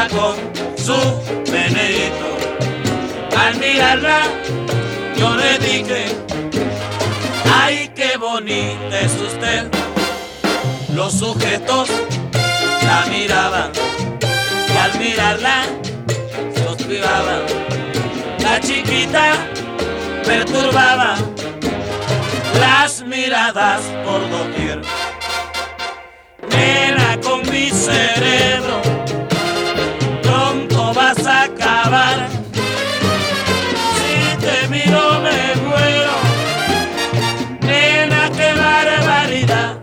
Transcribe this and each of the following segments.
iba con su meneíto. Al mirarla yo le dije, ay, qué bonita es usted. Los sujetos la miraban y al mirarla suspiraban. La chiquita perturbaba las miradas por doquier. Nena, con mi cerebro pronto vas a acabar. Si te miro me muero. Nena, qué barbaridad.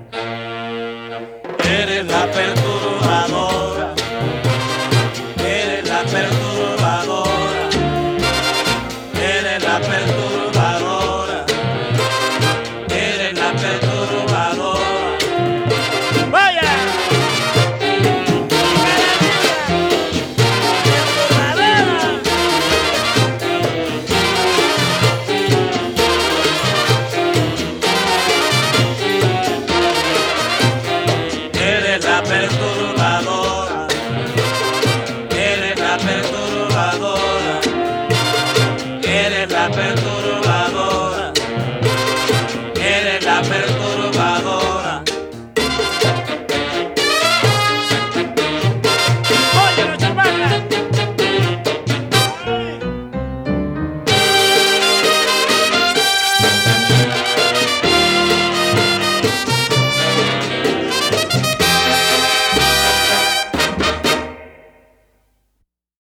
Eres la perturbadora. Eres la perturbadora. Eres la perturbadora. Eres la perturbadora. ¡Vaya! Eres la perturbadora. Eres la perturbadora. Eres la perturbadora. Eres la perturbadora.